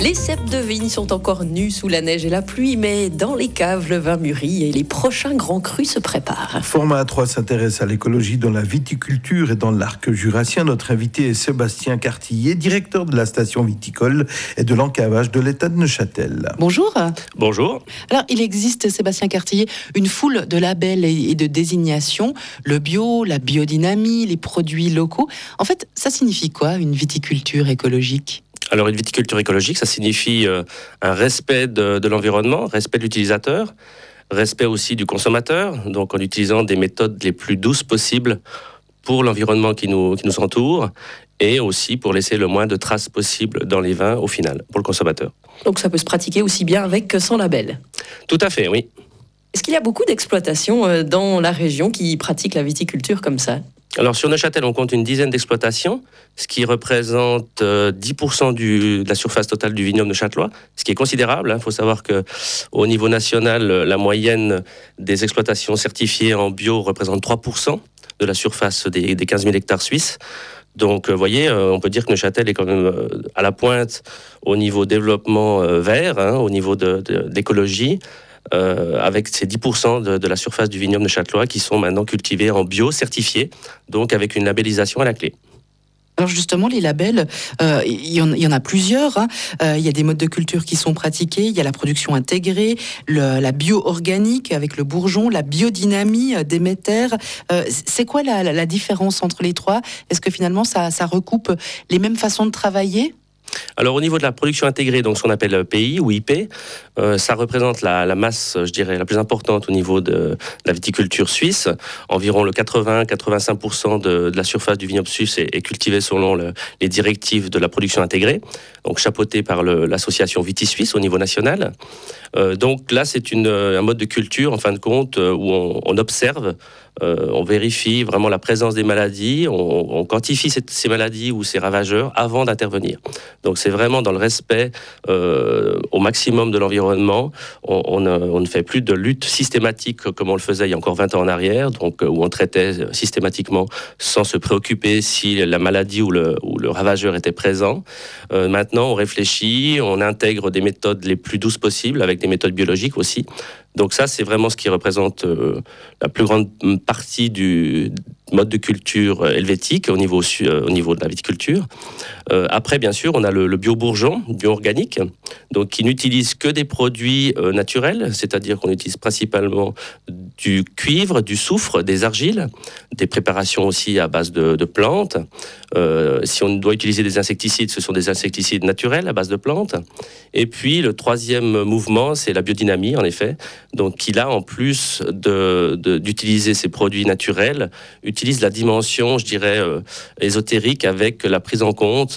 Les cèpes de vigne sont encore nus sous la neige et la pluie, mais dans les caves, le vin mûrit et les prochains grands crus se préparent. Format 3 s'intéresse à l'écologie dans la viticulture et dans l'arc jurassien. Notre invité est Sébastien Cartillier, directeur de la station viticole et de l'encavage de l'État de Neuchâtel. Bonjour. Bonjour. Alors, il existe, Sébastien Cartillier, une foule de labels et de désignations. Le bio, la biodynamie, les produits locaux. En fait, ça signifie quoi, une viticulture écologique ? Alors, une viticulture écologique, ça signifie un respect de l'environnement, respect de l'utilisateur, respect aussi du consommateur, donc en utilisant des méthodes les plus douces possibles pour l'environnement qui nous entoure et aussi pour laisser le moins de traces possibles dans les vins au final, pour le consommateur. Donc ça peut se pratiquer aussi bien avec que sans label. Tout à fait, oui. Est-ce qu'il y a beaucoup d'exploitations dans la région qui pratiquent la viticulture comme ça ? Alors sur Neuchâtel, on compte une dizaine d'exploitations, ce qui représente 10% de la surface totale du vignoble neuchâtelois, ce qui est considérable. Il faut savoir qu'au niveau national, la moyenne des exploitations certifiées en bio représente 3% de la surface des 15 000 hectares suisses. Donc, vous voyez, on peut dire que Neuchâtel est quand même à la pointe au niveau développement vert, au niveau d'écologie. Avec ces 10% de la surface du vignoble neuchâtelois qui sont maintenant cultivés en bio, certifiés, donc avec une labellisation à la clé. Alors justement, les labels, il y en a plusieurs. Il y a des modes de culture qui sont pratiqués. Il y a la production intégrée, la bio-organique avec le bourgeon, la biodynamie, Déméter. C'est quoi la différence entre les trois ? Est-ce que finalement ça recoupe les mêmes façons de travailler ? Alors au niveau de la production intégrée, donc ce qu'on appelle PI ou IP, ça représente la masse, je dirais, la plus importante au niveau de la viticulture suisse. Environ le 80-85% de la surface du vignoble suisse est cultivée selon les directives de la production intégrée, donc chapeautée par l'association Viti Suisse au niveau national. Donc là, c'est un mode de culture, en fin de compte, où on observe, on vérifie vraiment la présence des maladies, on quantifie ces maladies ou ces ravageurs avant d'intervenir. Donc c'est vraiment dans le respect au maximum de l'environnement. On ne fait plus de lutte systématique comme on le faisait il y a encore 20 ans en arrière, donc où on traitait systématiquement sans se préoccuper si la maladie ou le ravageur était présent. Maintenant, on réfléchit, on intègre des méthodes les plus douces possibles, avec des méthodes biologiques aussi. Donc ça, c'est vraiment ce qui représente la plus grande partie du mode de culture helvétique au niveau de la viticulture. Après, bien sûr, on a le bio-bourgeon, bio-organique, donc qui n'utilise que des produits naturels, c'est-à-dire qu'on utilise principalement du cuivre, du soufre, des argiles, des préparations aussi à base de plantes. Si on doit utiliser des insecticides, ce sont des insecticides naturels à base de plantes. Et puis, le troisième mouvement, c'est la biodynamie, en effet, donc qui là, en plus d'utiliser ces produits naturels, utilise la dimension, je dirais, ésotérique avec la prise en compte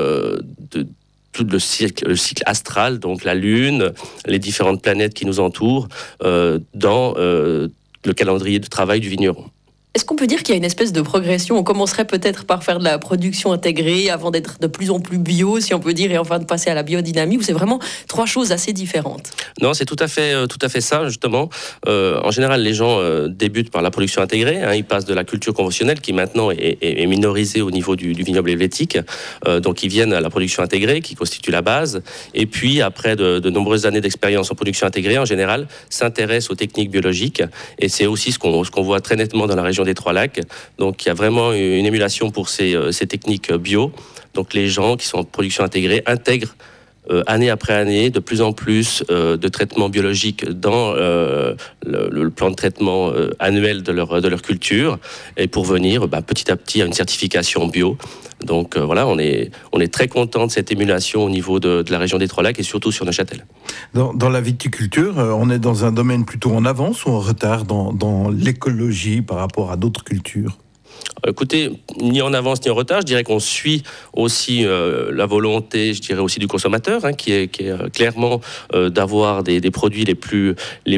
de tout le cycle astral, donc la Lune, les différentes planètes qui nous entourent, dans le calendrier de travail du vigneron. Est-ce qu'on peut dire qu'il y a une espèce de progression ? On commencerait peut-être par faire de la production intégrée avant d'être de plus en plus bio, si on peut dire, et enfin de passer à la biodynamie, ou c'est vraiment trois choses assez différentes ? Non, c'est tout à fait ça, justement. En général, les gens débutent par la production intégrée. Ils passent de la culture conventionnelle, qui maintenant est minorisée au niveau du vignoble helvétique. Donc, ils viennent à la production intégrée, qui constitue la base. Et puis, après de nombreuses années d'expérience en production intégrée, en général, s'intéressent aux techniques biologiques. Et c'est aussi ce qu'on voit très nettement dans la région des Trois-Lacs. Donc il y a vraiment une émulation pour ces techniques bio. Donc les gens qui sont en production intégrée intègrent année après année de plus en plus de traitements biologiques dans le plan de traitement annuel de leur culture, et pour venir petit à petit à une certification bio. Donc voilà, on est très content de cette émulation au niveau de la région des Trois-Lacs et surtout sur Neuchâtel. Dans la viticulture, on est dans un domaine plutôt en avance ou en retard dans l'écologie par rapport à d'autres cultures ? Écoutez, ni en avance ni en retard, je dirais qu'on suit aussi la volonté, je dirais aussi du consommateur, qui est clairement d'avoir des produits les plus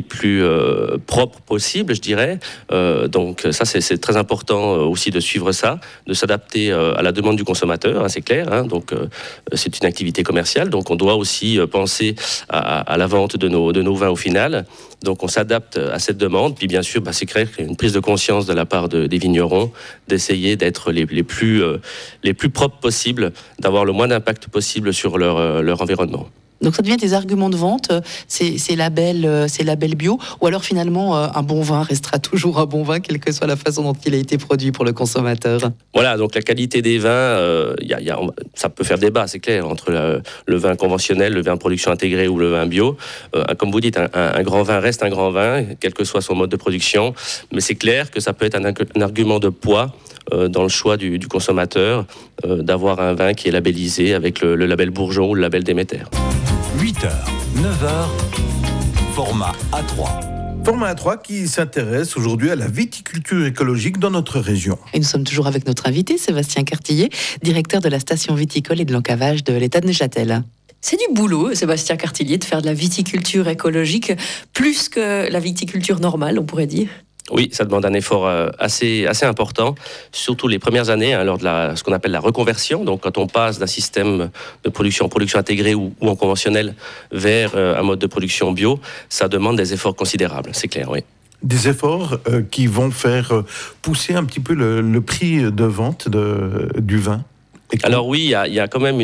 propres possibles, je dirais. Donc ça, c'est très important aussi de suivre ça, de s'adapter à la demande du consommateur, c'est clair. Donc c'est une activité commerciale, donc on doit aussi penser à la vente de nos vins au final. Donc on s'adapte à cette demande. Puis bien sûr, c'est clair qu'il y a une prise de conscience de la part des vignerons d'essayer d'être les plus propres possibles, d'avoir le moins d'impact possible sur leur environnement. Donc ça devient des arguments de vente, ces labels bio, ou alors finalement un bon vin restera toujours un bon vin, quelle que soit la façon dont il a été produit pour le consommateur. Voilà, donc la qualité des vins, ça peut faire débat, c'est clair, entre le vin conventionnel, le vin de production intégrée ou le vin bio. Comme vous dites, un grand vin reste un grand vin, quel que soit son mode de production, mais c'est clair que ça peut être un argument de poids dans le choix du consommateur d'avoir un vin qui est labellisé avec le label Bourgeon ou le label Déméter. 8h, 9h, format A3. Format A3 qui s'intéresse aujourd'hui à la viticulture écologique dans notre région. Et nous sommes toujours avec notre invité, Sébastien Cartillet, directeur de la station viticole et de l'encavage de l'État de Neuchâtel. C'est du boulot, Sébastien Cartillet, de faire de la viticulture écologique, plus que la viticulture normale, on pourrait dire. Oui, ça demande un effort assez important, surtout les premières années, lors de ce qu'on appelle la reconversion. Donc, quand on passe d'un système de production intégrée ou en conventionnel vers un mode de production bio, ça demande des efforts considérables, c'est clair, oui. Des efforts qui vont faire pousser un petit peu le prix de vente du vin. Alors oui, il y a quand même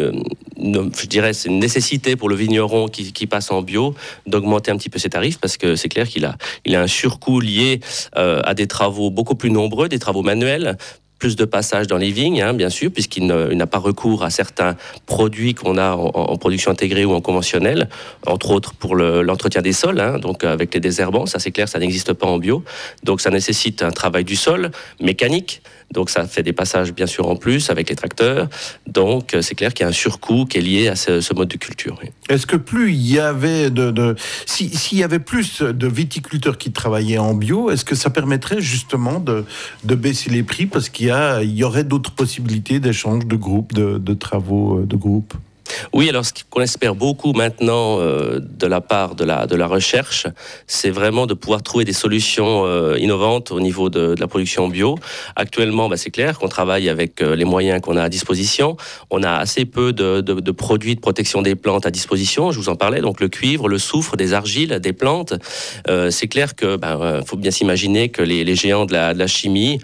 je dirais, c'est une nécessité pour le vigneron qui passe en bio d'augmenter un petit peu ses tarifs, parce que c'est clair qu'il a un surcoût lié à des travaux beaucoup plus nombreux, des travaux manuels, plus de passages dans les vignes, bien sûr, puisqu'il n'a pas recours à certains produits qu'on a en production intégrée ou en conventionnel, entre autres pour l'entretien des sols, donc avec les désherbants, ça c'est clair, ça n'existe pas en bio. Donc ça nécessite un travail du sol mécanique, donc ça fait des passages bien sûr en plus avec les tracteurs. Donc c'est clair qu'il y a un surcoût qui est lié à ce mode de culture. Oui. Est-ce que plus il y avait s'il y avait plus de viticulteurs qui travaillaient en bio, est-ce que ça permettrait justement de baisser les prix parce qu'il y aurait d'autres possibilités d'échange de groupes, de travaux de groupe? Oui, alors ce qu'on espère beaucoup maintenant de la part de la recherche, c'est vraiment de pouvoir trouver des solutions innovantes au niveau de la production bio. Actuellement, c'est clair qu'on travaille avec les moyens qu'on a à disposition. On a assez peu de produits de protection des plantes à disposition, je vous en parlais, donc le cuivre, le soufre, des argiles, des plantes. C'est clair que faut bien s'imaginer que les géants de la chimie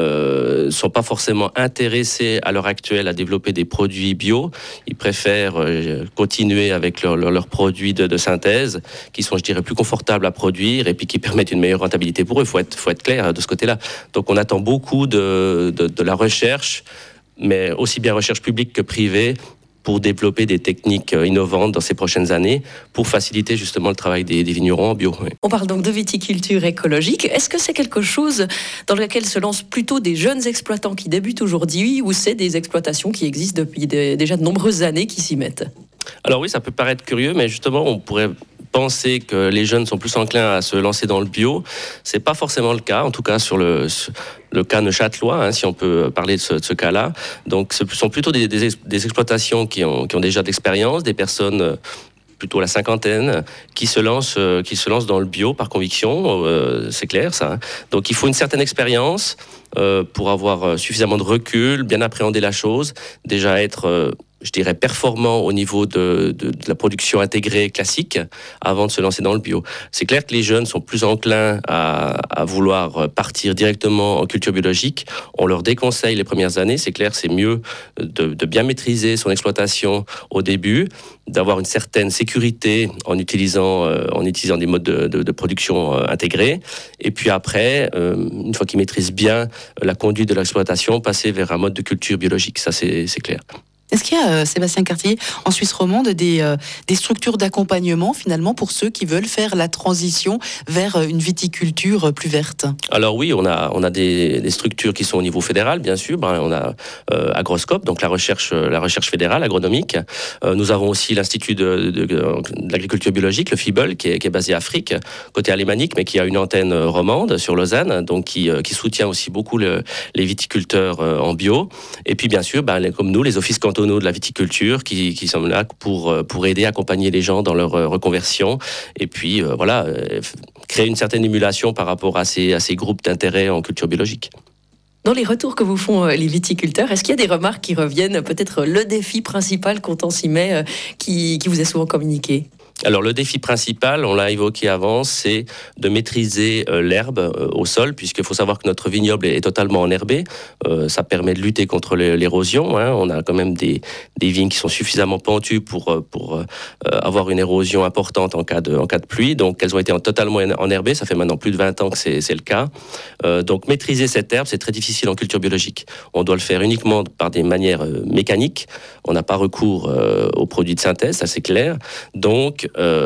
sont pas forcément intéressés à l'heure actuelle à développer des produits bio. Ils préfèrent continuer avec leurs produits de synthèse qui sont, je dirais, plus confortables à produire et puis qui permettent une meilleure rentabilité pour eux. Il faut être clair de ce côté-là. Donc on attend beaucoup de la recherche, mais aussi bien recherche publique que privée, pour développer des techniques innovantes dans ces prochaines années pour faciliter justement le travail des vignerons en bio. Oui. On parle donc de viticulture écologique. Est-ce que c'est quelque chose dans lequel se lancent plutôt des jeunes exploitants qui débutent aujourd'hui, ou c'est des exploitations qui existent depuis déjà de nombreuses années qui s'y mettent? Alors oui, ça peut paraître curieux, mais justement on pourrait penser que les jeunes sont plus enclins à se lancer dans le bio. C'est pas forcément le cas, en tout cas sur le cas neuchâtelois, si on peut parler de ce cas-là. Donc ce sont plutôt des exploitations qui ont déjà de l'expérience, des personnes plutôt la cinquantaine, qui se lancent dans le bio par conviction, c'est clair ça. Donc il faut une certaine expérience pour avoir suffisamment de recul, bien appréhender la chose, déjà être je dirais, performant au niveau de la production intégrée classique avant de se lancer dans le bio. C'est clair que les jeunes sont plus enclins à vouloir partir directement en culture biologique. On leur déconseille les premières années. C'est clair, c'est mieux de bien maîtriser son exploitation au début, d'avoir une certaine sécurité en utilisant des modes de production intégrés. Et puis après, une fois qu'ils maîtrisent bien la conduite de l'exploitation, passer vers un mode de culture biologique. Ça, c'est clair. Est-ce qu'il y a, Sébastien Cartillet, en Suisse romande, des structures d'accompagnement, finalement, pour ceux qui veulent faire la transition vers une viticulture plus verte? Alors oui, on a des structures qui sont au niveau fédéral, bien sûr. On a Agroscope, donc la recherche fédérale agronomique. Nous avons aussi l'Institut de l'agriculture biologique, le FIBEL, qui est basé à Afrique, côté alémanique, mais qui a une antenne romande sur Lausanne, donc qui soutient aussi beaucoup les viticulteurs en bio. Et puis, bien sûr, comme nous, les offices cantonaux de la viticulture qui sont là pour aider, accompagner les gens dans leur reconversion et puis créer une certaine émulation par rapport à ces groupes d'intérêt en culture biologique. Dans les retours que vous font les viticulteurs, est-ce qu'il y a des remarques qui reviennent, peut-être le défi principal quand on s'y met, qui vous est souvent communiqué? Alors le défi principal, on l'a évoqué avant, c'est de maîtriser l'herbe au sol, puisqu'il faut savoir que notre vignoble est totalement enherbé. Ça permet de lutter contre l'érosion. On a quand même des vignes qui sont suffisamment pentues pour avoir une érosion importante en cas de pluie. Donc elles ont été totalement enherbées. Ça fait maintenant plus de 20 ans que c'est le cas. Donc maîtriser cette herbe, c'est très difficile en culture biologique. On doit le faire uniquement par des manières mécaniques. On n'a pas recours aux produits de synthèse, ça c'est clair. Donc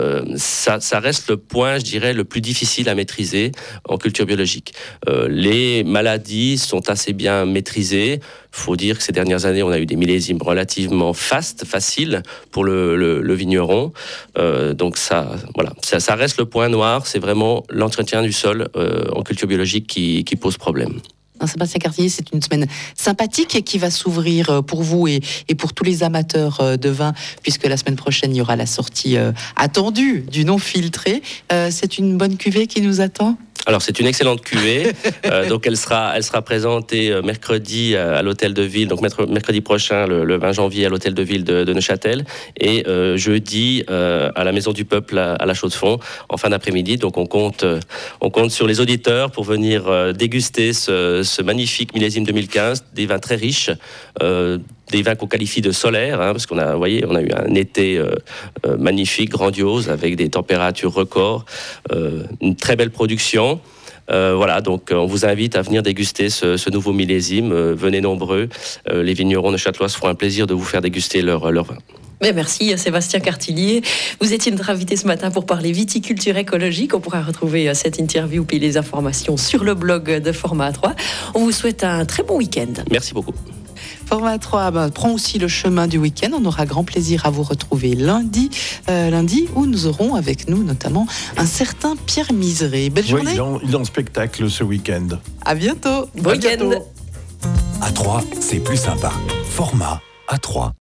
ça reste le point, je dirais, le plus difficile à maîtriser en culture biologique. Les maladies sont assez bien maîtrisées. Il faut dire que ces dernières années, on a eu des millésimes relativement faciles pour le vigneron. Donc ça reste le point noir. C'est vraiment l'entretien du sol en culture biologique qui pose problème. Sébastien Cartillier, c'est une semaine sympathique et qui va s'ouvrir pour vous et pour tous les amateurs de vin, puisque la semaine prochaine, il y aura la sortie attendue du non filtré. C'est une bonne cuvée qui nous attend ? Alors c'est une excellente cuvée, donc elle sera présentée mercredi à l'hôtel de ville, donc mercredi prochain, le 20 janvier à l'hôtel de ville de Neuchâtel, et jeudi à la Maison du Peuple à la Chaux-de-Fonds en fin d'après-midi. Donc on compte sur les auditeurs pour venir déguster ce magnifique millésime 2015, des vins très riches. Des vins qu'on qualifie de solaires, parce qu'on a eu un été magnifique, grandiose, avec des températures records, une très belle production. Donc on vous invite à venir déguster ce nouveau millésime. Venez nombreux. Les vignerons de Châtelois se feront un plaisir de vous faire déguster leur vin. Merci Sébastien Cartillier. Vous étiez notre invité ce matin pour parler viticulture écologique. On pourra retrouver cette interview puis les informations sur le blog de Format 3. On vous souhaite un très bon week-end. Merci beaucoup. Format 3 prend aussi le chemin du week-end. On aura grand plaisir à vous retrouver lundi où nous aurons avec nous notamment un certain Pierre Miseré. Belle journée. Il est en spectacle ce week-end. À bientôt. Bon week-end. À 3, c'est plus sympa. Format A3.